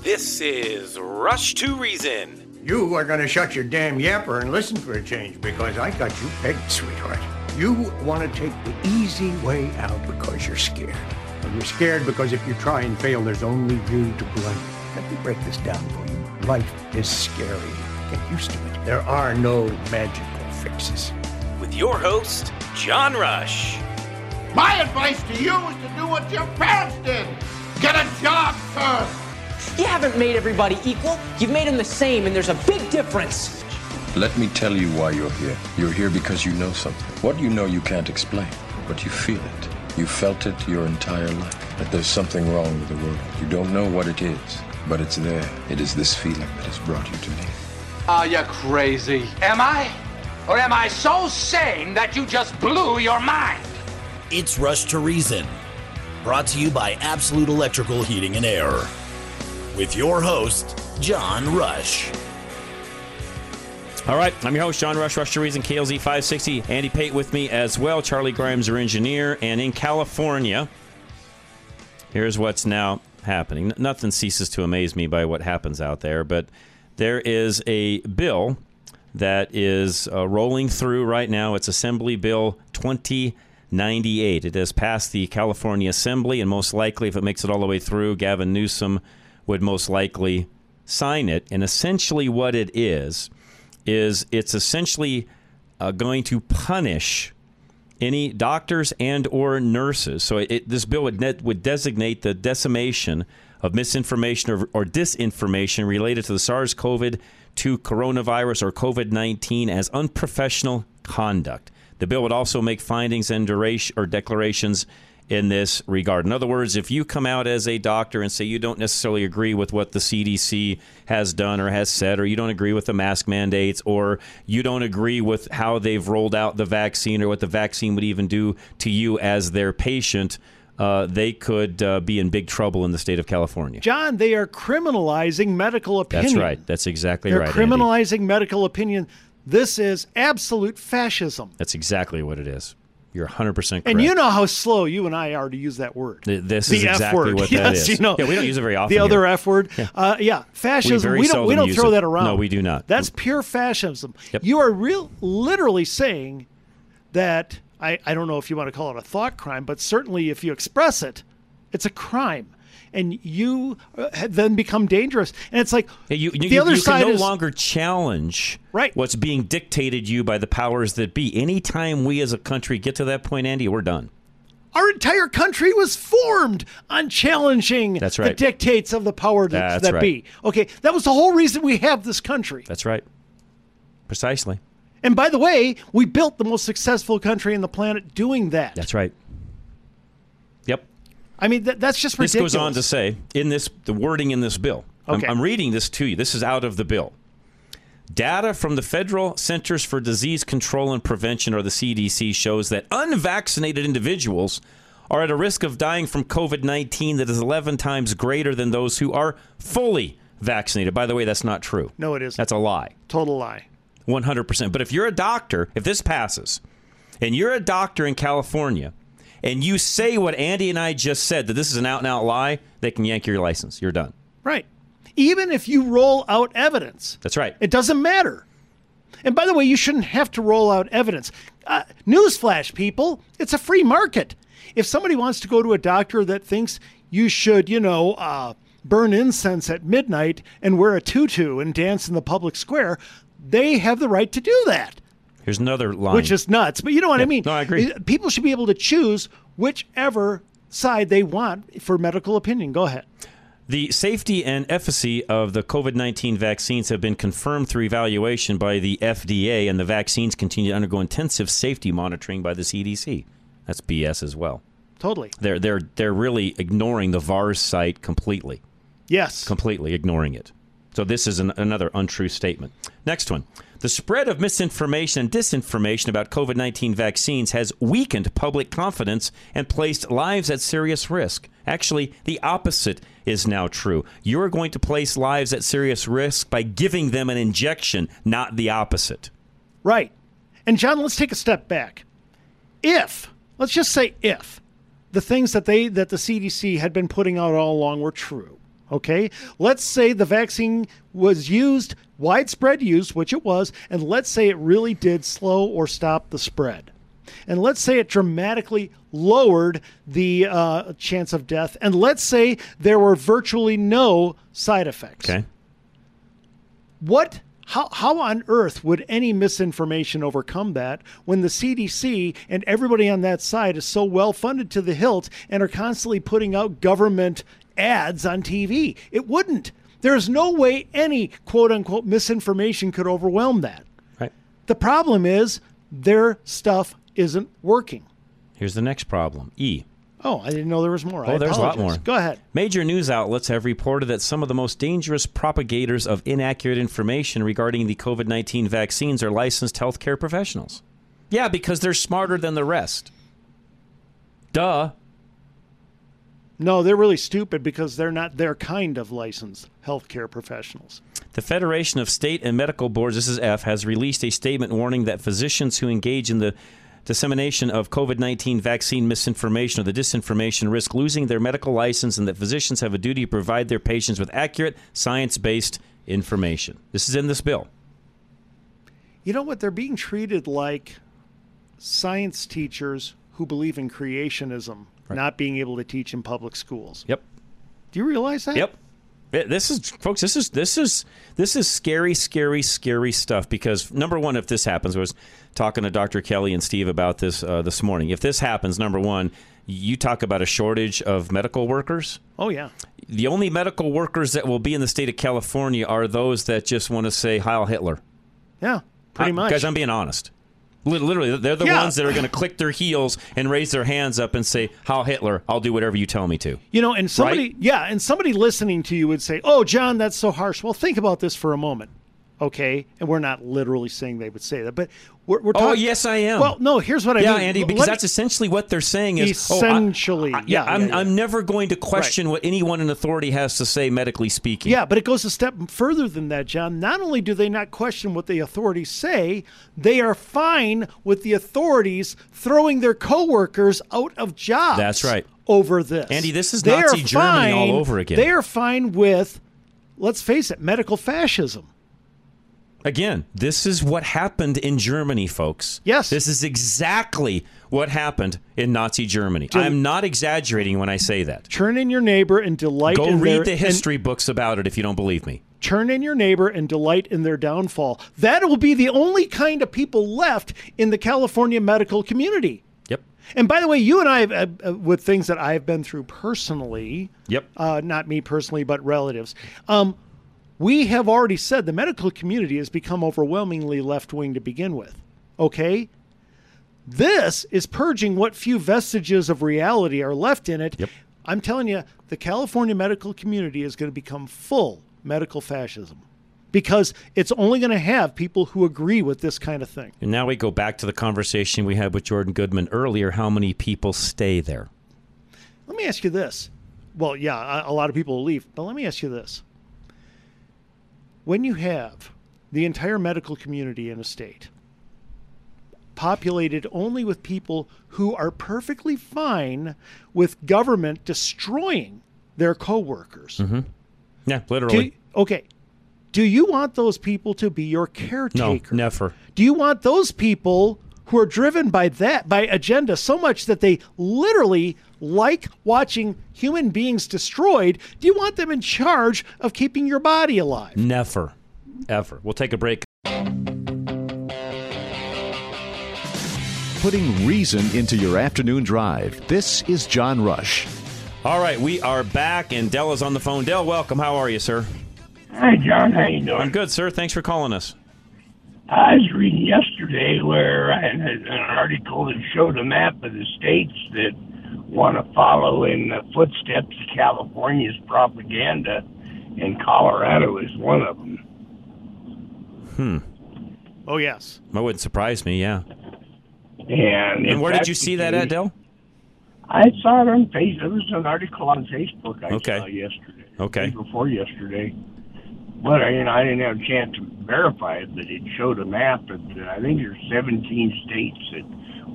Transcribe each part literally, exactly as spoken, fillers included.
This is Rush to Reason. You are going to shut your damn yapper and listen for a change because I got you pegged, sweetheart. You want to take the easy way out because you're scared. And you're scared because if you try and fail, there's only you to blame. Let me break this down for you. Life is scary. Get used to it. There are no magical fixes. With your host, John Rush. My advice to you is to do what your parents did. Get a job, sir. You haven't made everybody equal. You've made them the same, and there's a big difference. Let me tell you why you're here. You're here because you know something. What you know you can't explain, but you feel it. You felt it your entire life, that there's something wrong with the world. You don't know what it is, but it's there. It is this feeling that has brought you to me. Are you crazy? Am I? Or am I so sane that you just blew your mind? It's Rush to Reason, brought to you by Absolute Electrical Heating and Air, with your host, John Rush. All right, I'm your host, John Rush, Rush to Reason, K L Z five sixty. Andy Pate with me as well. Charlie Grimes, our engineer. And in California, here's what's now happening. Nothing ceases to amaze me by what happens out there, but there is a bill that is uh, rolling through right now. It's Assembly Bill twenty ninety-eight. It has passed the California Assembly, and most likely, if it makes it all the way through, Gavin Newsom would most likely sign it. And essentially what it is, is it's essentially uh, going to punish any doctors and or nurses. So it, this bill would, net, would designate the decimation of misinformation or, or disinformation related to the SARS-C o V two coronavirus or COVID nineteen as unprofessional conduct. The bill would also make findings and duration or declarations in this regard. In other words, if you come out as a doctor and say you don't necessarily agree with what the C D C has done or has said, or you don't agree with the mask mandates, or you don't agree with how they've rolled out the vaccine or what the vaccine would even do to you as their patient, uh, they could uh, be in big trouble in the state of California. John, they are criminalizing medical opinion. That's right. That's exactly They're right, They're criminalizing Andy. medical opinion. This is absolute fascism. That's exactly what it is. You're one hundred percent correct. And you know how slow you and I are to use that word. This the is F exactly word. what yes, that is. You know, yeah, we don't use it very often. The other here. F word. Yeah, uh, yeah. fascism. We, we don't. We don't throw it. that around. No, we do not. That's pure fascism. Yep. You are real, literally saying that. I, I don't know if you want to call it a thought crime, but certainly if you express it, it's a crime. And you uh, then become dangerous. And it's like yeah, you, you, the other you side can no is, longer challenge right. what's being dictated you by the powers that be. Anytime we as a country get to that point, Andy, we're done. Our entire country was formed on challenging That's right. the dictates of the power that, That's that right. be. Okay, that was the whole reason we have this country. That's right. Precisely. And by the way, we built the most successful country on the planet doing that. That's right. Yep. I mean, that, that's just this ridiculous. This goes on to say, in this, the wording in this bill, okay. I'm, I'm reading this to you. This is out of the bill. Data from the Federal Centers for Disease Control and Prevention, or the C D C, shows that unvaccinated individuals are at a risk of dying from COVID nineteen that is eleven times greater than those who are fully vaccinated. By the way, that's not true. No, it isn't. That's a lie. Total lie. one hundred percent. But if you're a doctor, if this passes, and you're a doctor in California, and you say what Andy and I just said, that this is an out-and-out lie, they can yank your license. You're done. Right. Even if you roll out evidence. That's right. It doesn't matter. And by the way, you shouldn't have to roll out evidence. Uh, newsflash, people, it's a free market. If somebody wants to go to a doctor that thinks you should, you know, uh, burn incense at midnight and wear a tutu and dance in the public square, they have the right to do that. Here's another line. Which is nuts. But you know what yeah. I mean? No, I agree. People should be able to choose whichever side they want for medical opinion. Go ahead. The safety and efficacy of the COVID nineteen vaccines have been confirmed through evaluation by the F D A, and the vaccines continue to undergo intensive safety monitoring by the C D C. That's B S as well. Totally. They're they're they're really ignoring the V A R S site completely. Yes. Completely ignoring it. So this is an, another untrue statement. Next one. The spread of misinformation and disinformation about COVID nineteen vaccines has weakened public confidence and placed lives at serious risk. Actually, the opposite is now true. You're going to place lives at serious risk by giving them an injection, not the opposite. Right. And John, let's take a step back. If, let's just say if, the things that they that the C D C had been putting out all along were true, Okay? Let's say the vaccine was used, widespread use, which it was, and let's say it really did slow or stop the spread. And let's say it dramatically lowered the uh, chance of death. And let's say there were virtually no side effects. Okay. What, how, how on earth would any misinformation overcome that when the C D C and everybody on that side is so well funded to the hilt and are constantly putting out government ads on T V? It wouldn't. There's no way any quote unquote misinformation could overwhelm that. Right. The problem is their stuff isn't working. Here's the next problem. E. Oh, I didn't know there was more. Oh, I there's a lot apologize. more. Go ahead. Major news outlets have reported that some of the most dangerous propagators of inaccurate information regarding the COVID nineteen vaccines are licensed healthcare professionals. Yeah, because they're smarter than the rest. Duh. No, they're really stupid because they're not their kind of licensed healthcare professionals. The Federation of State and Medical Boards, this is F, has released a statement warning that physicians who engage in the dissemination of COVID nineteen vaccine misinformation or the disinformation risk losing their medical license, and that physicians have a duty to provide their patients with accurate, science-based information. This is in this bill. You know what? They're being treated like science teachers who believe in creationism, right, not being able to teach in public schools. Yep. Do you realize that? Yep. This is, folks, this is this is this is scary, scary, scary stuff. Because number one, if this happens, I was talking to Doctor Kelly and Steve about this uh, this morning. If this happens, number one, you talk about a shortage of medical workers. Oh yeah. The only medical workers that will be in the state of California are those that just want to say Heil Hitler. Yeah, pretty I, much. Guys, I'm being honest. Literally, they're the yeah. ones that are going to click their heels and raise their hands up and say, Heil Hitler, I'll do whatever you tell me to. You know, and somebody, right? yeah, and somebody listening to you would say, oh, John, that's so harsh. Well, think about this for a moment, okay? And we're not literally saying they would say that, but we're, we're talking. Oh, yes, I am. Well, no, here's what I yeah, mean. Yeah, Andy, because Let that's me, essentially what they're saying is, essentially, oh, I, I, yeah, I'm, yeah, yeah. I'm never going to question right. what anyone in authority has to say, medically speaking. Yeah, but it goes a step further than that, John. Not only do they not question what the authorities say, they are fine with the authorities throwing their coworkers out of jobs. That's right. Over this. Andy, this is they Nazi Germany fine, all over again. They are fine with, let's face it, medical fascism. Again, this is what happened in Germany, folks. Yes. This is exactly what happened in Nazi Germany. Del- I'm not exaggerating when I say that. Turn in your neighbor and delight Go in read their, the history and, books about it if you don't believe me. Turn in your neighbor and delight in their downfall. That will be the only kind of people left in the California medical community. Yep. And by the way, you and I, uh, uh, with things that I've been through personally, Yep. Uh, not me personally, but relatives, um, we have already said the medical community has become overwhelmingly left-wing to begin with. Okay? This is purging what few vestiges of reality are left in it. Yep. I'm telling you, the California medical community is going to become full medical fascism because it's only going to have people who agree with this kind of thing. And now we go back to the conversation we had with Jordan Goodman earlier. How many people stay there? Let me ask you this. Well, yeah, a lot of people will leave, but let me ask you this. When you have the entire medical community in a state populated only with people who are perfectly fine with government destroying their coworkers. Mm-hmm. Yeah, literally. Do, okay. Do you want those people to be your caretaker? No, never. Do you want those people who are driven by that, by agenda so much that they literally like watching human beings destroyed? Do you want them in charge of keeping your body alive? Never. Ever. We'll take a break. Putting reason into your afternoon drive. This is John Rush. All right, we are back, and Dell is on the phone. Dell, welcome. How are you, sir? Hi, John. How you doing? I'm good, sir. Thanks for calling us. I was reading yesterday where I had an article that showed a map of the states that want to follow in the footsteps of California's propaganda, and Colorado is one of them. Hmm. Oh, yes. That wouldn't surprise me, yeah. And, and where did you see that at, Dell? I saw it on Facebook. There was an article on Facebook I okay. saw yesterday. Okay. Before yesterday. But I, you know, I didn't have a chance to verify it, but it showed a map of, I think there's seventeen states that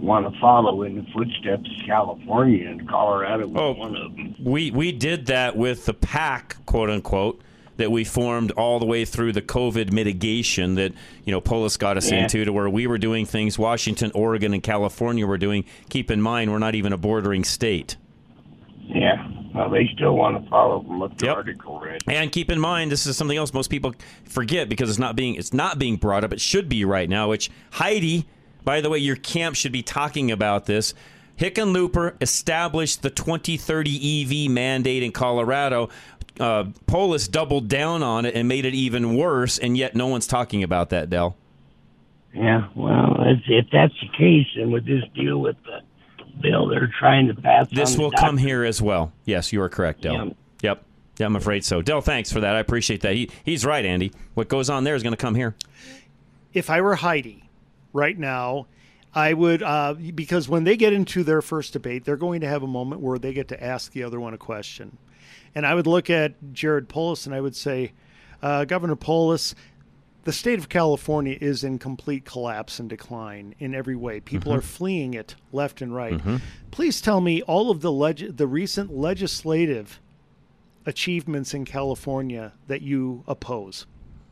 want to follow in the footsteps of California, and Colorado was Oh, one of them. We we did that with the pack, quote unquote, that we formed all the way through the COVID mitigation that, you know, Polis got us Yeah. into, to where we were doing things Washington, Oregon, and California were doing. Keep in mind, we're not even a bordering state. Yeah, well, they still want to follow from what the Yep. article read. And keep in mind, this is something else most people forget because it's not being it's not being brought up. It should be right now. Which Heidi, by the way, your camp should be talking about this. Hickenlooper established the twenty thirty E V mandate in Colorado. Uh, Polis doubled down on it and made it even worse, and yet no one's talking about that, Del. Yeah, well, if, if that's the case, then with this deal with the bill they're trying to pass This on will the come doctor- here as well. Yes, you are correct, Del. Yeah. Yep. Yeah, I'm afraid so. Del, thanks for that. I appreciate that. He, he's right, Andy. What goes on there is going to come here. If I were Heidi right now, I would, uh, because when they get into their first debate, they're going to have a moment where they get to ask the other one a question. And I would look at Jared Polis and I would say, uh, Governor Polis, the state of California is in complete collapse and decline in every way. People Mhm. are fleeing it left and right. Mhm. Please tell me all of the leg- the recent legislative achievements in California that you oppose.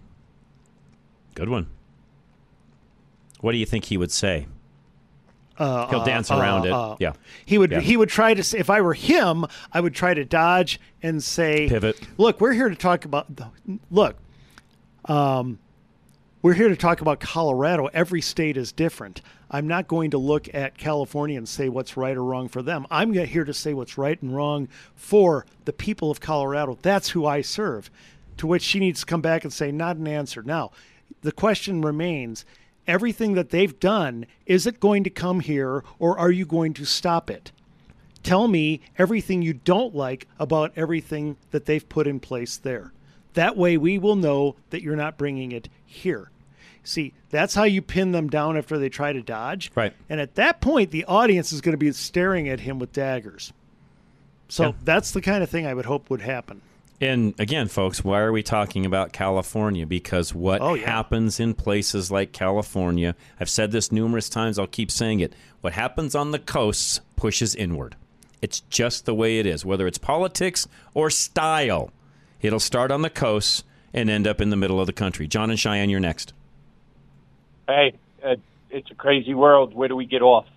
Good one. What do you think he would say? Uh, He'll uh, dance uh, around it. uh, Yeah. He would Yeah. he would try to say, if I were him, I would try to dodge and say, Pivot. Look, we're here to talk about the, look. Um, we're here to talk about Colorado. Every state is different. I'm not going to look at California and say what's right or wrong for them. I'm here to say what's right and wrong for the people of Colorado. That's who I serve. To which she needs to come back and say, not an answer. Now, the question remains, everything that they've done, is it going to come here or are you going to stop it? Tell me everything you don't like about everything that they've put in place there. That way we will know that you're not bringing it here. See, that's how you pin them down after they try to dodge. Right. And at that point, the audience is going to be staring at him with daggers. So Yeah. that's the kind of thing I would hope would happen. And again, folks, why are we talking about California? Because what Oh, yeah. happens in places like California, I've said this numerous times, I'll keep saying it. What happens on the coasts pushes inward. It's just the way it is, whether it's politics or style. It'll start on the coasts and end up in the middle of the country. John and Cheyenne, you're next. Hey, uh, it's a crazy world. Where do we get off?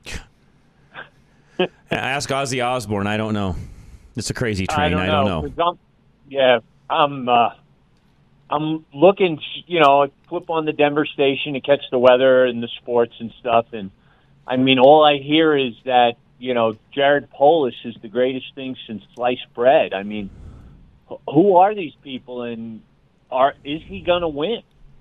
Ask Ozzy Osbourne. I don't know. It's a crazy train. I don't I know. don't know. 'cause I'm, yeah, I'm. Uh, I'm looking. You know, I flip on the Denver station to catch the weather and the sports and stuff, and I mean, all I hear is that you know Jared Polis is the greatest thing since sliced bread. I mean, wh- who are these people, and are is he going to win?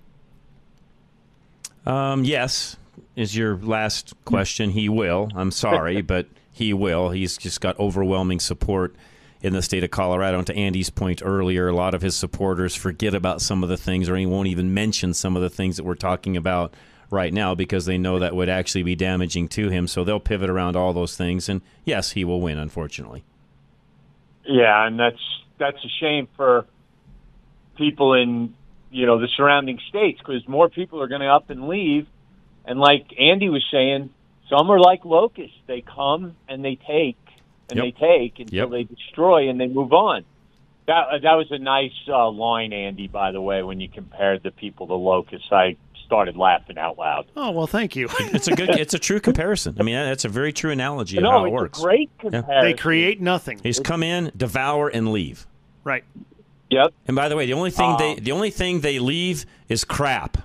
Um, yes, is your last question. He will. I'm sorry, but he will. He's just got overwhelming support in the state of Colorado. And to Andy's point earlier, a lot of his supporters forget about some of the things, or he won't even mention some of the things that we're talking about right now because they know that would actually be damaging to him. So they'll pivot around all those things. And yes, he will win, unfortunately. Yeah, and that's that's a shame for people in you know the surrounding states because more people are going to up and leave. And like Andy was saying, some are like locusts; they come and they take and Yep. they take until Yep. they destroy and they move on. That that was a nice uh, line, Andy. By the way, when you compared the people to locusts, I started laughing out loud. Oh, well, thank you. It's a good, it's a true comparison. I mean, that's a very true analogy of No, how it it's a works. great Yeah. comparison. They create nothing. He's come in, devour, and leave. Right. Yep. And by the way, the only thing Um, they the only thing they leave is crap.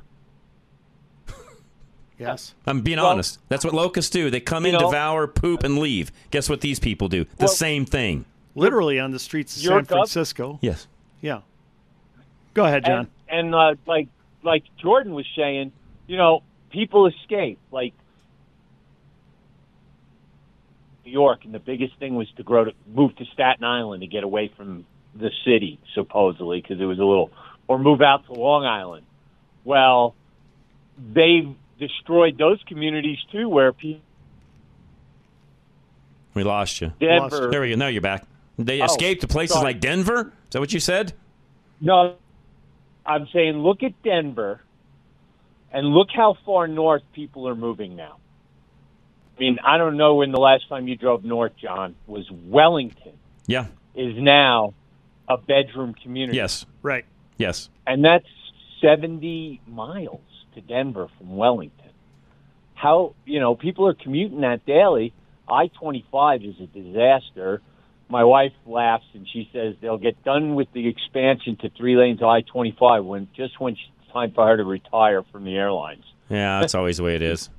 Yes. I'm being Well, honest. That's what locusts do. They come in, you know- devour, poop, and leave. Guess what these people do? The Well- same thing. Literally on the streets of Your San gov- Francisco. Yes. Yeah. Go ahead, John. And, and uh, like like Jordan was saying, you know, people escape. Like New York, and the biggest thing was to grow to move to Staten Island to get away from the city, supposedly, because it was a little, or move out to Long Island. Well, they've destroyed those communities too, where people. We lost you. Denver. There we go. Now you're back. They Oh, escaped to places sorry. like Denver? Is that what you said? No, I'm saying look at Denver, and look how far north people are moving now. I mean, I don't know when the last time you drove north, John, was Wellington. Yeah. Is now a bedroom community. Yes. Right. Yes. And that's seventy miles to Denver from Wellington. How, you know, people are commuting that daily. I twenty-five is a disaster. My wife laughs and she says they'll get done with the expansion to three lanes I twenty-five when just when it's time for her to retire from the airlines. Yeah, that's always the way it is.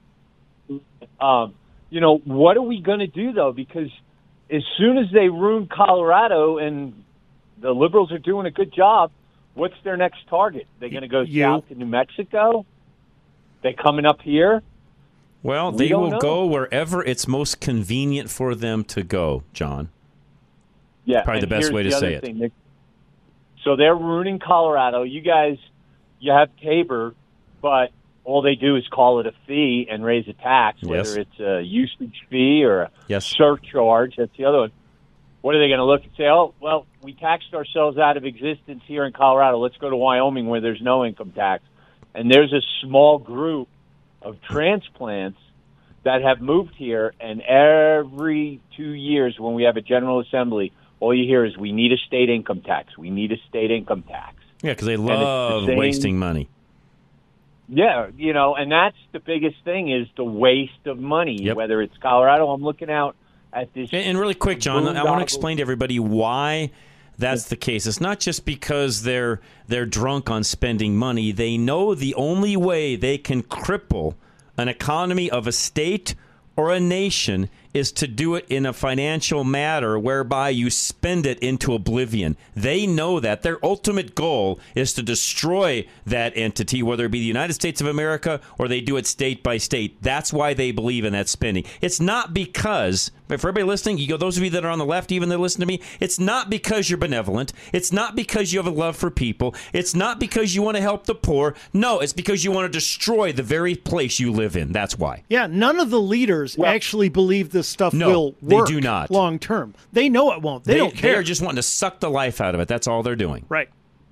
Um, you know, what are we going to do, though? Because as soon as they ruin Colorado and the liberals are doing a good job, what's their next target? They're going to go You. south to New Mexico? They coming up here? Well, We they don't will know. go wherever it's most convenient for them to go, John. Yeah, Probably the and best here's way to the say other it. thing. They- So they're ruining Colorado. You guys, you have Tabor, but all they do is call it a fee and raise a tax, whether Yes. it's a usage fee or a Yes. surcharge. That's the other one. What are they going to look and say, oh, well, we taxed ourselves out of existence here in Colorado. Let's go to Wyoming where there's no income tax. And there's a small group of transplants that have moved here, and every two years when we have a General Assembly, all you hear is we need a state income tax. We need a state income tax. Yeah, because they And it's the love same- wasting money. Yeah, you know, and that's the biggest thing is the waste of money, Yep. whether it's Colorado. I'm looking out at this. And, and really quick, John, I want to boondoggle- explain to everybody why that's the case. It's not just because they're they're drunk on spending money. They know the only way they can cripple an economy of a state or a nation is to do it in a financial matter whereby you spend it into oblivion. They know that. Their ultimate goal is to destroy that entity, whether it be the United States of America or they do it state by state. That's why they believe in that spending. It's not because, but for everybody listening, you go, those of you that are on the left, even that listen to me, it's not because you're benevolent. It's not because you have a love for people. It's not because you want to help the poor. No, it's because you want to destroy the very place you live in. That's why. Yeah, none of the leaders actually believe this stuff No, will they work do not. long term. They know it won't. They, They, don't care. they are just wanting to suck the life out of it. That's all they're doing. Right.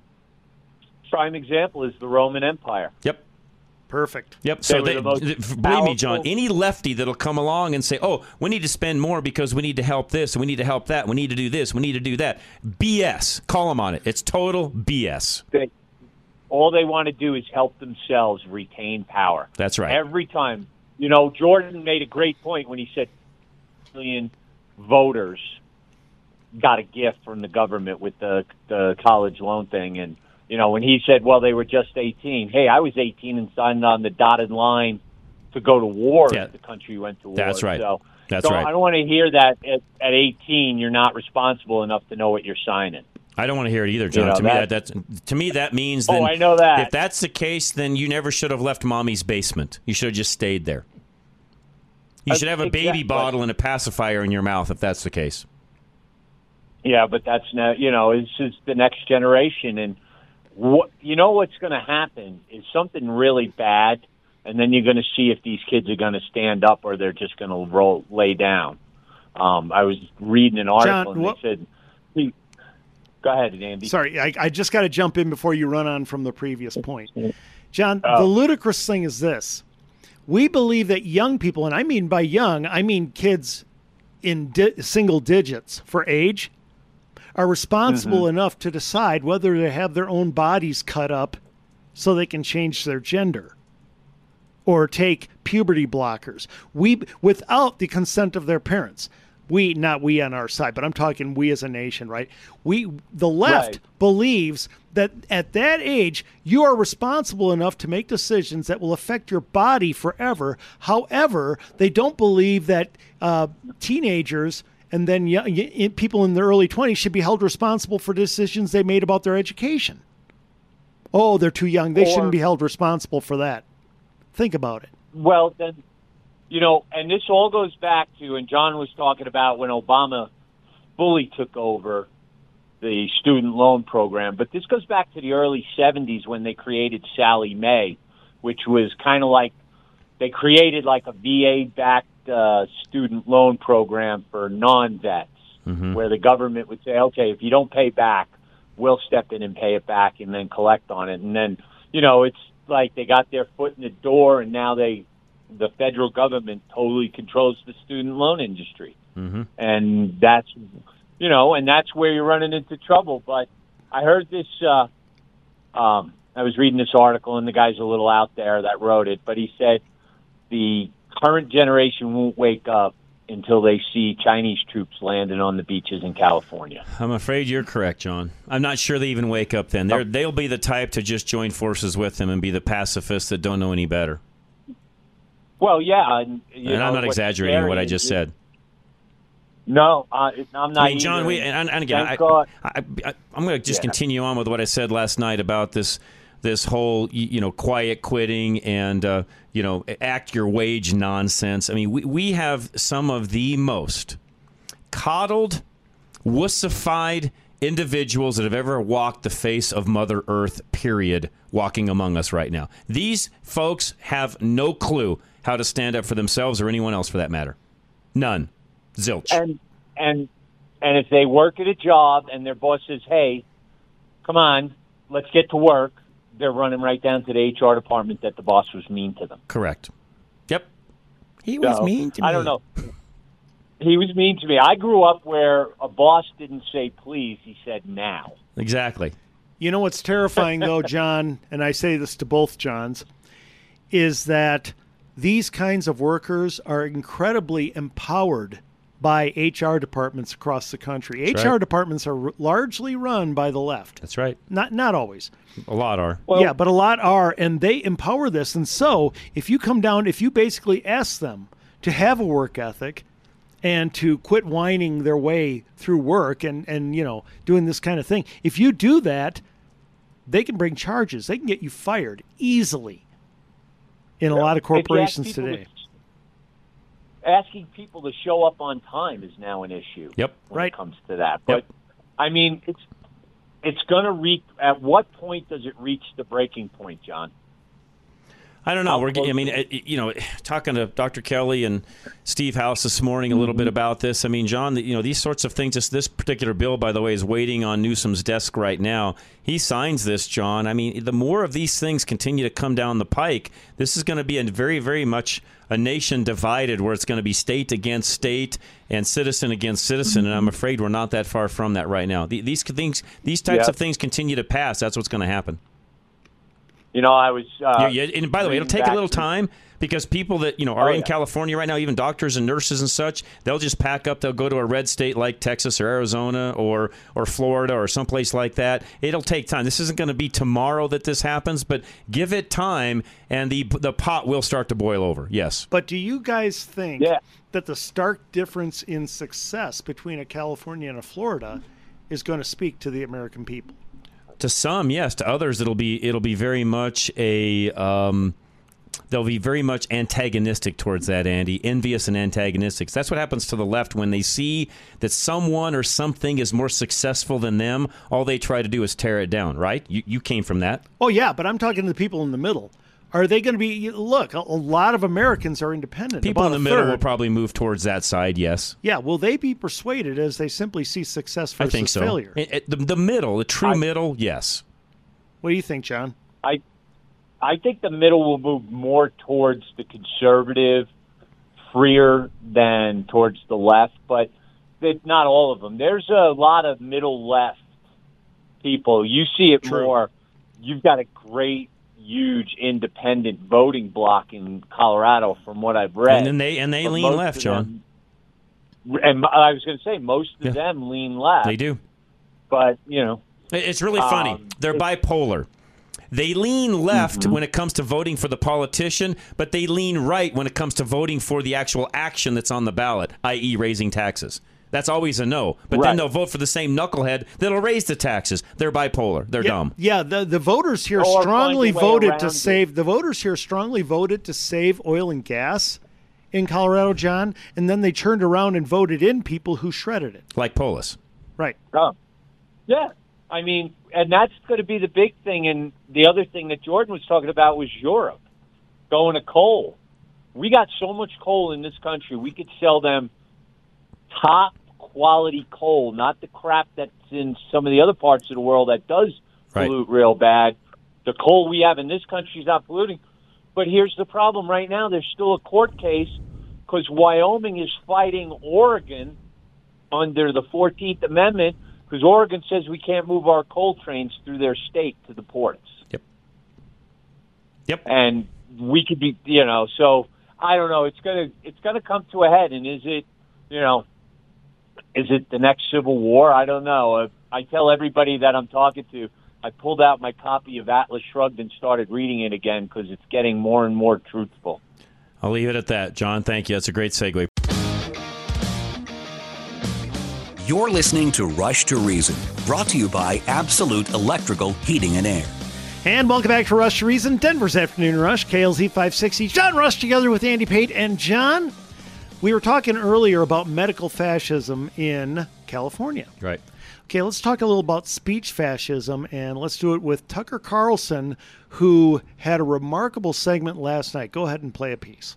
Prime example is the Roman Empire. Yep. Perfect. Yep. So were they, the most th- believe me, John, powerful- any lefty that'll come along and say, oh, we need to spend more because we need to help this, we need to help that, we need to do this, we need to do that. B S. Call them on it. It's total B S. They, all they want to do is help themselves retain power. That's right. Every time. You know, Jordan made a great point when he said million voters got a gift from the government with the the college loan thing. And, you know, when he said, well, they were just eighteen. Hey, I was eighteen and signed on the dotted line to go to war Yeah. if the country went to war. That's right. So, That's so right. I don't want to hear that at, at eighteen you're not responsible enough to know what you're signing. I don't want to hear it either, John. You know, to me, that- that, that's to me that means. Oh, Then, I know that. If that's the case, then you never should have left mommy's basement. You should have just stayed there. You Uh, should have a baby exactly. bottle and a pacifier in your mouth if that's the case. Yeah, but that's not, you know, it's just the next generation. And what, you know, what's going to happen is something really bad, and then you're going to see if these kids are going to stand up or they're just going to roll, lay down. Um, I was reading an article John, and what- they said, hey, go ahead, Andy. Sorry, I, I just got to jump in before you run on from the previous point. John, Oh. the ludicrous thing is this. We believe that young people, and I mean by young, I mean kids in di- single digits for age, are responsible Mm-hmm. enough to decide whether to have their own bodies cut up so they can change their gender or take puberty blockers. We, without the consent of their parents. We, not we on our side, but I'm talking we as a nation, right? We, the left Right. believes that at that age, you are responsible enough to make decisions that will affect your body forever. However, they don't believe that uh, teenagers and then young, y- people in their early twenties should be held responsible for decisions they made about their education. Oh, they're too young. They Or- shouldn't be held responsible for that. Think about it. Well, then, you know, and this all goes back to, and John was talking about when Obama fully took over the student loan program, but this goes back to the early seventies when they created Sallie Mae, which was kind of like, they created like a V A-backed uh, student loan program for non-vets, Mm-hmm. where the government would say, okay, if you don't pay back, we'll step in and pay it back and then collect on it. And then, you know, it's like they got their foot in the door and now they the federal government totally controls the student loan industry. Mm-hmm. And that's, you know, and that's where you're running into trouble. But I heard this, uh, um, I was reading this article, and the guy's a little out there that wrote it, but he said the current generation won't wake up until they see Chinese troops landing on the beaches in California. I'm afraid you're correct, John. I'm not sure they even wake up then. They're, they'll be the type to just join forces with them and be the pacifists that don't know any better. Well, yeah. And, you and know, I'm not exaggerating what I just is, said. No, uh, I'm not. I mean, John, we, and, and again, I, I, I, I'm going to just yeah. continue on with what I said last night about this this whole, you know, quiet quitting and, uh, you know, act your wage nonsense. I mean, we, we have some of the most coddled, wussified individuals that have ever walked the face of Mother Earth, period, walking among us right now. These folks have no clue how to stand up for themselves or anyone else for that matter. None. Zilch. And, and, and if they work at a job and their boss says, hey, come on, let's get to work, they're running right down to the H R department that the boss was mean to them. Correct. Yep. He so, was mean to me. I don't know. He was mean to me. I grew up where a boss didn't say please, he said now. Exactly. You know what's terrifying, though, John, and I say this to both Johns, is that these kinds of workers are incredibly empowered by H R departments across the country. That's H R right. departments are r- largely run by the left. That's right. Not not always. A lot are. Well, yeah, but a lot are, and they empower this. And so if you come down, if you basically ask them to have a work ethic and to quit whining their way through work and, and you know, doing this kind of thing, if you do that, they can bring charges. They can get you fired easily in a lot of corporations today. Asking people to show up on time is now an issue. Yep. When right. it comes to that. But, yep. I mean, it's it's going to reach, at what point does it reach the breaking point, John? I don't know. We're, I mean, you know, talking to Doctor Kelly and Steve House this morning a little bit about this. I mean, John, you know, these sorts of things, this, this particular bill, by the way, is waiting on Newsom's desk right now. He signs this, John. I mean, the more of these things continue to come down the pike, this is going to be a very, very much a nation divided where it's going to be state against state and citizen against citizen. And I'm afraid we're not that far from that right now. These things, these types yep. of things continue to pass. That's what's going to happen. You know, I was. Uh, yeah, yeah, and by the way, it'll take a little time because people that you know are oh, in yeah. California right now, even doctors and nurses and such, they'll just pack up. They'll go to a red state like Texas or Arizona or or Florida or someplace like that. It'll take time. This isn't going to be tomorrow that this happens, but give it time, and the the pot will start to boil over. Yes. But do you guys think yeah. that the stark difference in success between a California and a Florida is going to speak to the American people? To some, yes. To others, it'll be it'll be very much a um, they'll be very much antagonistic towards that, Andy, envious and antagonistic. That's what happens to the left when they see that someone or something is more successful than them. All they try to do is tear it down. Right? You you came from that. Oh yeah, but I'm talking to the people in the middle. Are they going to be? Look, a, a lot of Americans are independent. People About in the a middle third. will probably move towards that side. Yes. Yeah. Will they be persuaded as they simply see success versus I think so. failure? It, it, the, the middle, the true I, middle, yes. What do you think, John? I I think the middle will move more towards the conservative, freer than towards the left, but they, not all of them. There's a lot of middle left people. You see it True. more. You've got a great, huge independent voting block in Colorado, from what I've read. And then they and they But lean most left, of John. them- and I was going to say most of Yeah. them lean left. They do. But you know, It's really funny. Um, They're bipolar. They lean left Mm-hmm. when it comes to voting for the politician, but they lean right when it comes to voting for the actual action that's on the ballot, that is raising taxes. That's always a no. But Right. then they'll vote for the same knucklehead that'll raise the taxes. They're bipolar. They're yeah, dumb. Yeah, the the voters here Or strongly find a way voted around to it. save the voters here strongly voted to save oil and gas in Colorado, John, and then they turned around and voted in people who shredded it. Like Polis. Right. Oh, yeah. I mean, and that's going to be the big thing. And the other thing that Jordan was talking about was Europe going to coal. We got so much coal in this country, we could sell them top quality coal, not the crap that's in some of the other parts of the world that does Right. pollute real bad. The coal we have in this country is not polluting. But here's the problem right now. There's still a court case because Wyoming is fighting Oregon under the fourteenth Amendment because Oregon says we can't move our coal trains through their state to the ports. Yep. Yep. And we could be, you know, so I don't know. It's gonna it's gonna come to a head. And is it, you know, is it the next Civil War? I don't know. Uh, I tell everybody that I'm talking to, I pulled out my copy of Atlas Shrugged and started reading it again because it's getting more and more truthful. I'll leave it at that. John, thank you. That's a great segue. You're listening to Rush to Reason, brought to you by Absolute Electrical Heating and Air. And welcome back to Rush to Reason, Denver's Afternoon Rush, K L Z five sixty. John Rush together with Andy Pate. And John, we were talking earlier about medical fascism in California. Right. Okay, let's talk a little about speech fascism, and let's do it with Tucker Carlson, who had a remarkable segment last night. Go ahead and play a piece.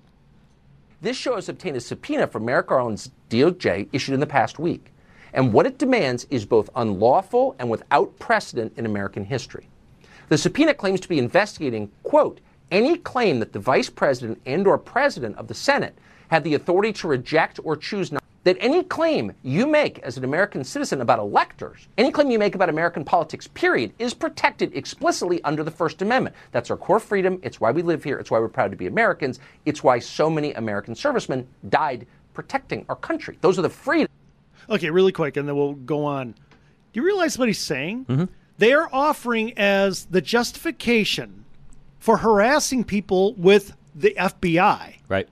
This show has obtained a subpoena from Merrick Garland's D O J issued in the past week. And what it demands is both unlawful and without precedent in American history. The subpoena claims to be investigating, quote, any claim that the vice president and or president of the Senate had the authority to reject or choose not. That any claim you make as an American citizen about electors, any claim you make about American politics, period, is protected explicitly under the First Amendment. That's our core freedom. It's why we live here. It's why we're proud to be Americans. It's why so many American servicemen died protecting our country. Those are the freedoms. Okay, really quick, and then we'll go on. Do you realize what he's saying? Mm-hmm. They are offering as the justification for harassing people with the F B I. Right.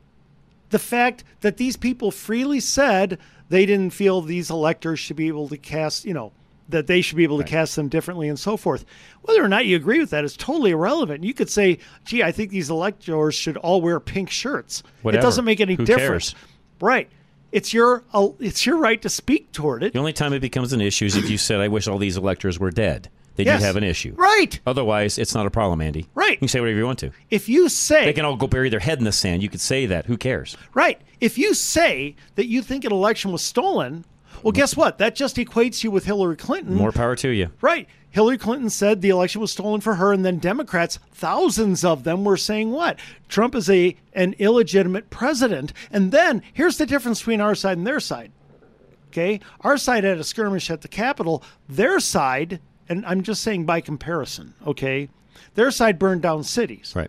The fact that these people freely said they didn't feel these electors should be able to cast, you know, that they should be able to right. cast them differently and so forth. Whether or not you agree with that is totally irrelevant. You could say, gee, I think these electors should all wear pink shirts. Whatever. It doesn't make any Who difference. Cares? Right. It's your uh, it's your right to speak toward it. The only time it becomes an issue is if you said, I wish all these electors were dead. Then yes. you'd have an issue. Right. Otherwise, it's not a problem, Andy. Right. You can say whatever you want to. If you say... They can all go bury their head in the sand. You could say that. Who cares? Right. If you say that you think an election was stolen, well, guess what? That just equates you with Hillary Clinton. More power to you. Right. Hillary Clinton said the election was stolen for her, and then Democrats, thousands of them, were saying what? Trump is a an illegitimate president. And then here's the difference between our side and their side. Okay? Our side had a skirmish at the Capitol. Their side, and I'm just saying by comparison, okay? Their side burned down cities. Right.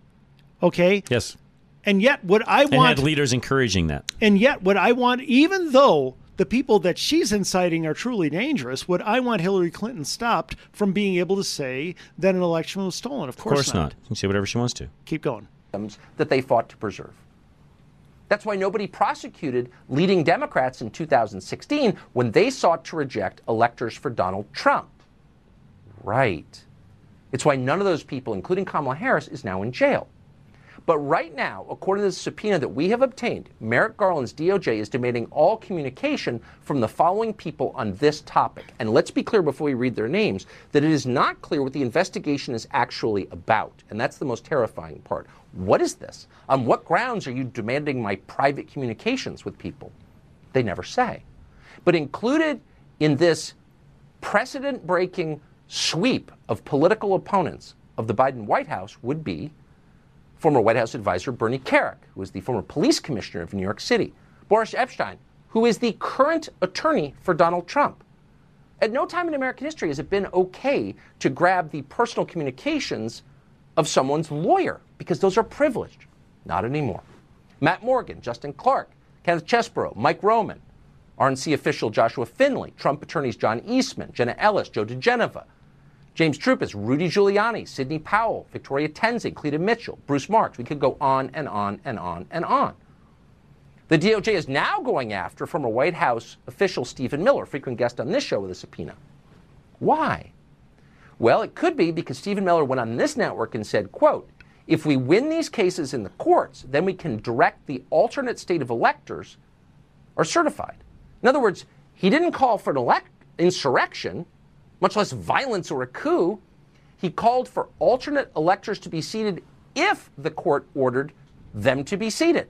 Okay? Yes. And yet what I and want... had leaders encouraging that. And yet what I want, even though the people that she's inciting are truly dangerous, would I want Hillary Clinton stopped from being able to say that an election was stolen? Of course, of course not. not. You can say whatever she wants to. Keep going. That they fought to preserve. That's why nobody prosecuted leading Democrats in two thousand sixteen when they sought to reject electors for Donald Trump. Right. It's why none of those people, including Kamala Harris, is now in jail. But right now, according to the subpoena that we have obtained, Merrick Garland's D O J is demanding all communication from the following people on this topic. And let's be clear before we read their names that it is not clear what the investigation is actually about. And that's the most terrifying part. What is this? On what grounds are you demanding my private communications with people? They never say. But included in this precedent-breaking sweep of political opponents of the Biden White House would be former White House advisor Bernie Kerik, who is the former police commissioner of New York City, Boris Epshteyn, who is the current attorney for Donald Trump. At no time in American history has it been okay to grab the personal communications of someone's lawyer, because those are privileged. Not anymore. Matt Morgan, Justin Clark, Kenneth Chesborough, Mike Roman, R N C official Joshua Finley, Trump attorneys John Eastman, Jenna Ellis, Joe DeGeneva, James Trupis, Rudy Giuliani, Sidney Powell, Victoria Tenzing, Cleta Mitchell, Bruce Marks. We could go on and on and on and on. The D O J is now going after former White House official Stephen Miller, frequent guest on this show with a subpoena. Why? Well, it could be because Stephen Miller went on this network and said, quote, if we win these cases in the courts, then we can direct the alternate state of electors are certified. In other words, he didn't call for an elect- insurrection, much less violence or a coup. He called for alternate electors to be seated if the court ordered them to be seated.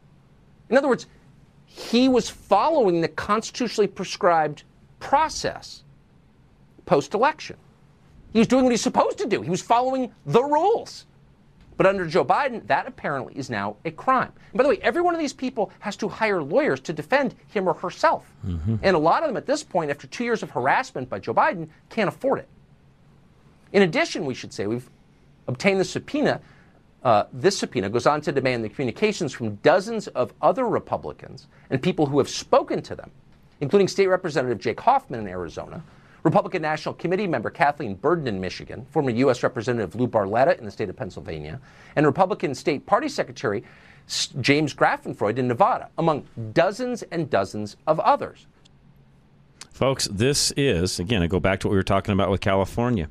In other words, he was following the constitutionally prescribed process post-election. He was doing what he's supposed to do. He was following the rules. But under Joe Biden, that apparently is now a crime. And by the way, every one of these people has to hire lawyers to defend him or herself. Mm-hmm. And a lot of them at this point, after two years of harassment by Joe Biden, can't afford it. In addition, we should say, we've obtained the subpoena. Uh, this subpoena goes on to demand the communications from dozens of other Republicans and people who have spoken to them, including State Representative Jake Hoffman in Arizona, Republican National Committee member Kathleen Burden in Michigan, former U S Representative Lou Barletta in the state of Pennsylvania, and Republican State Party Secretary James Grafenfreud in Nevada, among dozens and dozens of others. Folks, this is, again, I go back to what we were talking about with California.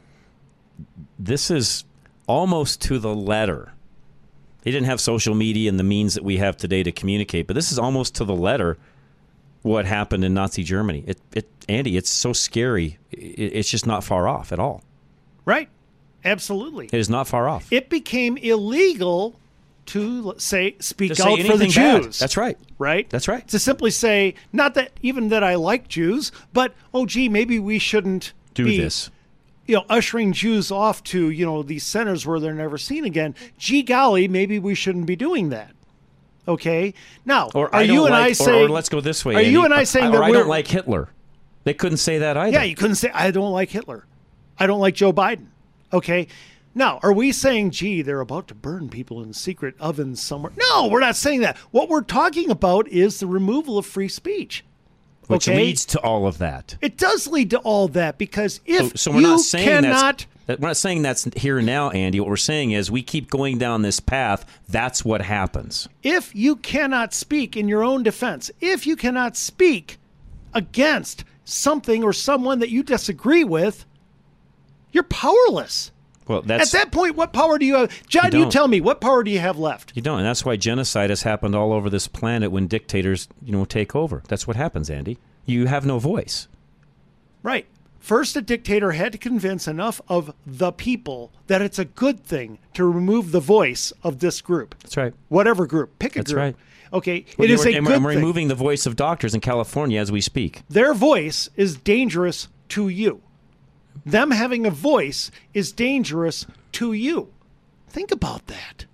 This is almost to the letter. They didn't have social media and the means that we have today to communicate, but this is almost to the letter what happened in Nazi Germany. It, it, Andy, it's so scary. It, it's just not far off at all. Right. Absolutely. It is not far off. It became illegal to, let's say, speak to out say for the bad. Jews. That's right. Right? That's right. To simply say, not that even that I like Jews, but, oh, gee, maybe we shouldn't do be, this. You know, ushering Jews off to, you know, these centers where they're never seen again. Gee golly, maybe we shouldn't be doing that. Okay? Now, or are I you and like, I or, saying... Or let's go this way, Are Andy. you and I saying or that I we're... don't like Hitler. They couldn't say that either. Yeah, you couldn't say, I don't like Hitler. I don't like Joe Biden. Okay? Now, are we saying, gee, they're about to burn people in secret ovens somewhere? No, we're not saying that. What we're talking about is the removal of free speech. Which okay? leads to all of that. It does lead to all that because if so, so we're you not saying cannot... That's, we're not saying that's here and now, Andy. What we're saying is we keep going down this path. That's what happens. If you cannot speak in your own defense, if you cannot speak against something or someone that you disagree with, you're powerless. Well, that's, At that point, what power do you have? John, you, you tell me, what power do you have left? You don't, and that's why genocide has happened all over this planet when dictators, you know, take over. That's what happens, Andy. You have no voice. Right. First, a dictator had to convince enough of the people that it's a good thing to remove the voice of this group. That's right. Whatever group. Pick a That's group. right. Okay, well, it is a and good we're thing. removing the voice of doctors in California as we speak. Their voice is dangerous to you. Them having a voice is dangerous to you. Think about that.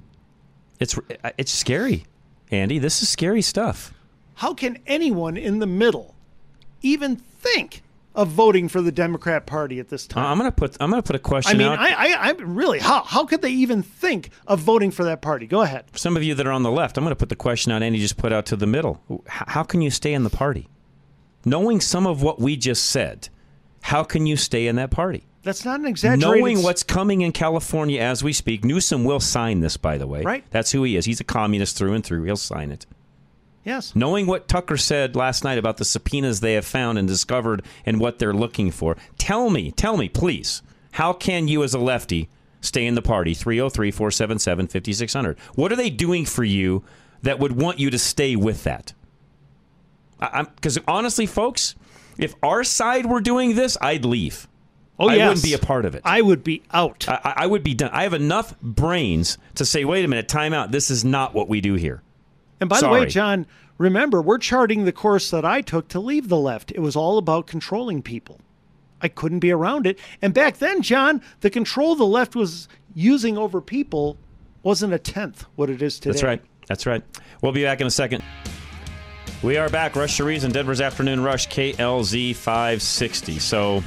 It's it's scary, Andy. This is scary stuff. How can anyone in the middle even think of voting for the Democrat Party at this time? I'm going to put I'm going to put a question I mean, out. I, I, I really, how how could they even think of voting for that party? Go ahead. For some of you that are on the left, I'm going to put the question out Andy just put out to the middle. How, how can you stay in the party? Knowing some of what we just said, how can you stay in that party? That's not an exaggeration. Knowing what's coming in California as we speak, Newsom will sign this, by the way. Right. That's who he is. He's a communist through and through. He'll sign it. Yes. Knowing what Tucker said last night about the subpoenas they have found and discovered and what they're looking for, tell me, tell me, please, how can you as a lefty stay in the party? three oh three, four seven seven, five six zero zero. What are they doing for you that would want you to stay with that? Because honestly, folks, if our side were doing this, I'd leave. Oh, I yes. wouldn't be a part of it. I would be out. I, I would be done. I have enough brains to say, wait a minute, time out. This is not what we do here. And by Sorry. the way, John, remember, we're charting the course that I took to leave the left. It was all about controlling people. I couldn't be around it. And back then, John, the control the left was using over people wasn't a tenth what it is today. That's right. That's right. We'll be back in a second. We are back. Rush to Reason, Denver's Afternoon Rush, K L Z five sixty. So...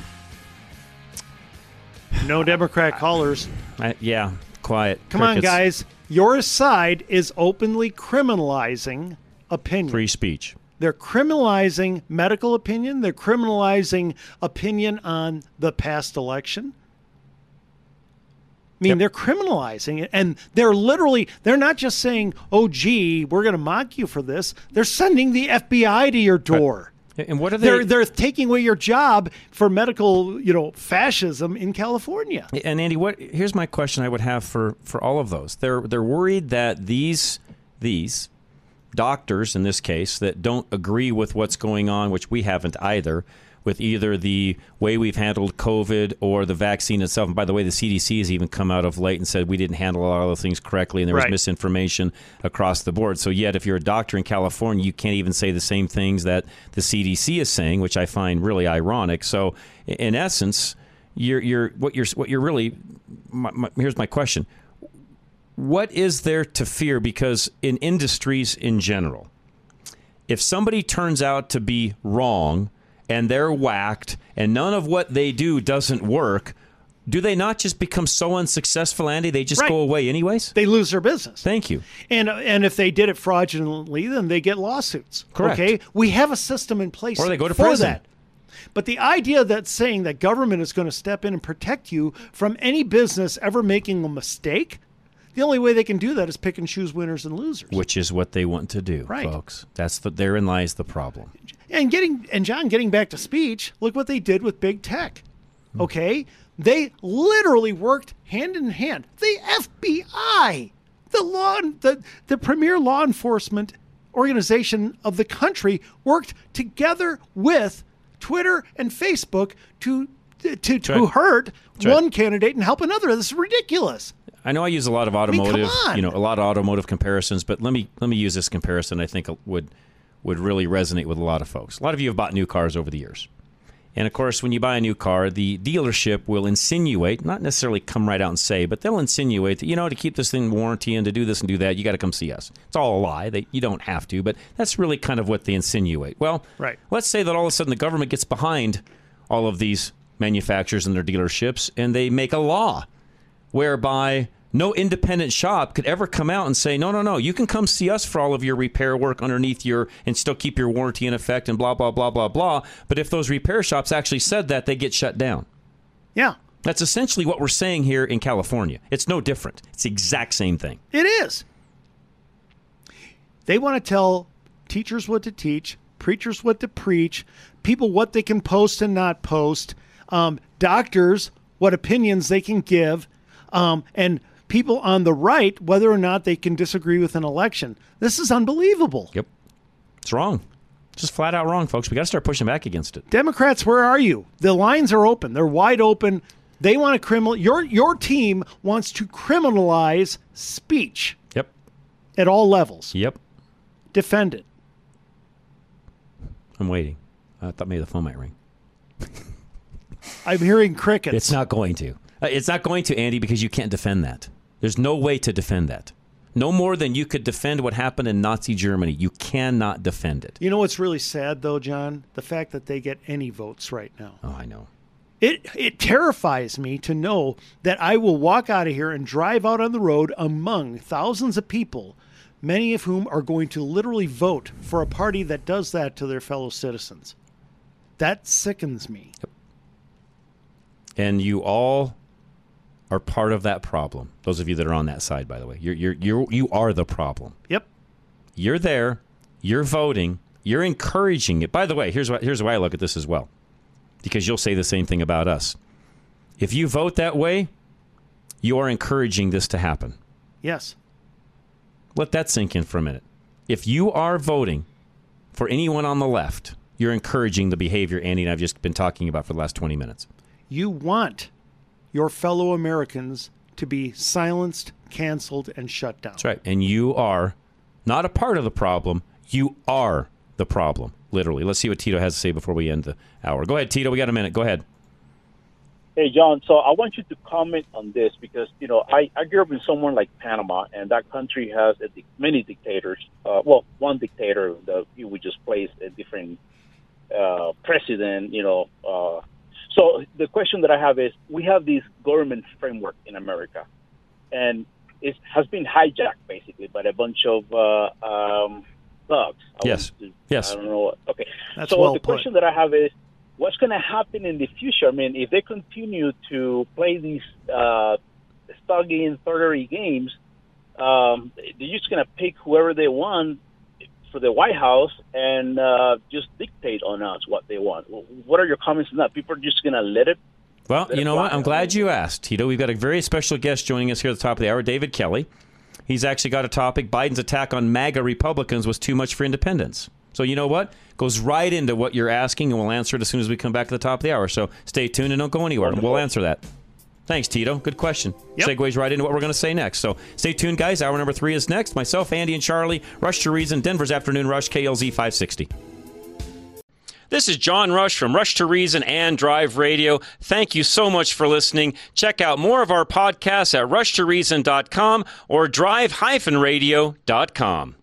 No Democrat callers. I, yeah, quiet. Come Crickets. on, guys. Your side is openly criminalizing opinion. Free speech. They're criminalizing medical opinion. They're criminalizing opinion on the past election. I mean, yep. They're criminalizing it. And they're literally, they're not just saying, oh, gee, we're going to mock you for this. They're sending the F B I to your door. Right. And what are they? They're, they're taking away your job for medical, you know, fascism in California. And Andy, what? Here's my question I would have for, for all of those. They're they're worried that these these doctors in this case that don't agree with what's going on, which we haven't either, with either the way we've handled COVID or the vaccine itself. And by the way, the C D C has even come out of late and said we didn't handle a lot of those things correctly and there was right. misinformation across the board. So yet, if you're a doctor in California, you can't even say the same things that the C D C is saying, which I find really ironic. So in essence, you're you're what you're what you're really my, my, here's my question. what is there to fear? Because in industries in general, if somebody turns out to be wrong and they're whacked and none of what they do doesn't work, do they not just become so unsuccessful, Andy, they just Right. go away anyways? They lose their business. Thank you. And and if they did it fraudulently, then they get lawsuits. Correct. Okay? We have a system in place Or they go to for prison. that. But the idea that saying that government is going to step in and protect you from any business ever making a mistake, the only way they can do that is pick and choose winners and losers. Which is what they want to do, Right. folks. That's the therein lies the problem. And getting and John, getting back to speech, look what they did with big tech. Okay? They literally worked hand in hand. The F B I, the law the, the premier law enforcement organization of the country, worked together with Twitter and Facebook to to, to right. hurt That's right. one candidate and help another. This is ridiculous. I know I use a lot of mean, come automotive, on. you know, a lot of automotive comparisons, but let me let me use this comparison I think would would really resonate with a lot of folks. A lot of you have bought new cars over the years. And of course, when you buy a new car, the dealership will insinuate, not necessarily come right out and say, but they'll insinuate that, you know, to keep this thing warranty and to do this and do that, you got to come see us. It's all a lie. They, you don't have to, but that's really kind of what they insinuate. Well, right. let's say that all of a sudden the government gets behind all of these manufacturers and their dealerships, and they make a law whereby no independent shop could ever come out and say, no, no, no, you can come see us for all of your repair work underneath your, and still keep your warranty in effect and blah, blah, blah, blah, blah. But if those repair shops actually said that, they get shut down. Yeah. That's essentially what we're saying here in California. It's no different. It's the exact same thing. It is. They want to tell teachers what to teach, preachers what to preach, people what they can post and not post, um, doctors what opinions they can give, um, and people on the right whether or not they can disagree with an election. This is unbelievable. Yep. It's wrong. It's just flat out wrong, folks. We got to start pushing back against it. Democrats, where are you? The lines are open. They're wide open. They want to criminal. Your your team wants to criminalize speech. Yep. At all levels. Yep. Defend it. I'm waiting. I thought maybe the phone might ring. I'm hearing crickets. It's not going to. Uh, It's not going to, Andy, because you can't defend that. There's no way to defend that. No more than you could defend what happened in Nazi Germany. You cannot defend it. You know what's really sad, though, John? The fact that they get any votes right now. Oh, I know. It it terrifies me to know that I will walk out of here and drive out on the road among thousands of people, many of whom are going to literally vote for a party that does that to their fellow citizens. That sickens me. Yep. And you all are part of that problem. Those of you that are on that side, by the way, you're you're you you are the problem. Yep. You're there. You're voting. You're encouraging it. By the way, here's what here's why I look at this as well, because you'll say the same thing about us. If you vote that way, you are encouraging this to happen. Yes. Let that sink in for a minute. If you are voting for anyone on the left, you're encouraging the behavior Andy and I've just been talking about for the last twenty minutes. You want your fellow Americans to be silenced, canceled, and shut down. That's right. And you are not a part of the problem. You are the problem, literally. Let's see what Tito has to say before we end the hour. Go ahead, Tito. We got a minute. Go ahead. Hey, John, so I want you to comment on this because, you know, I, I grew up in somewhere like Panama, and that country has a, many dictators. Uh, well, one dictator that he would just place a different uh, president, you know. Uh, so the question that I have is, we have this government framework in America, and it has been hijacked, basically, by a bunch of uh, um, thugs. I Yes. to- Yes. I don't know. Okay. That's so well the put. question that I have is, what's going to happen in the future? I mean, if they continue to play these uh, thugging, thuggery games, um, they're just going to pick whoever they want for the White House and uh, just dictate on us what they want. What are your comments on that? People are just going to let it? Well, let you it know what? fly? I'm glad you asked, Tito. We've got a very special guest joining us here at the top of the hour, David Kelly. He's actually got a topic, Biden's attack on MAGA Republicans was too much for independents. So you know what? Goes right into what you're asking, and we'll answer it as soon as we come back to the top of the hour. So stay tuned and don't go anywhere. Wonderful. We'll answer that. Thanks, Tito. Good question. Yep. Segues right into what we're going to say next. So stay tuned, guys. Hour number three is next. Myself, Andy, and Charlie. Rush to Reason, Denver's Afternoon Rush, K L Z five sixty. This is John Rush from Rush to Reason and Drive Radio. Thank you so much for listening. Check out more of our podcasts at rush to reason dot com or drive dash radio dot com.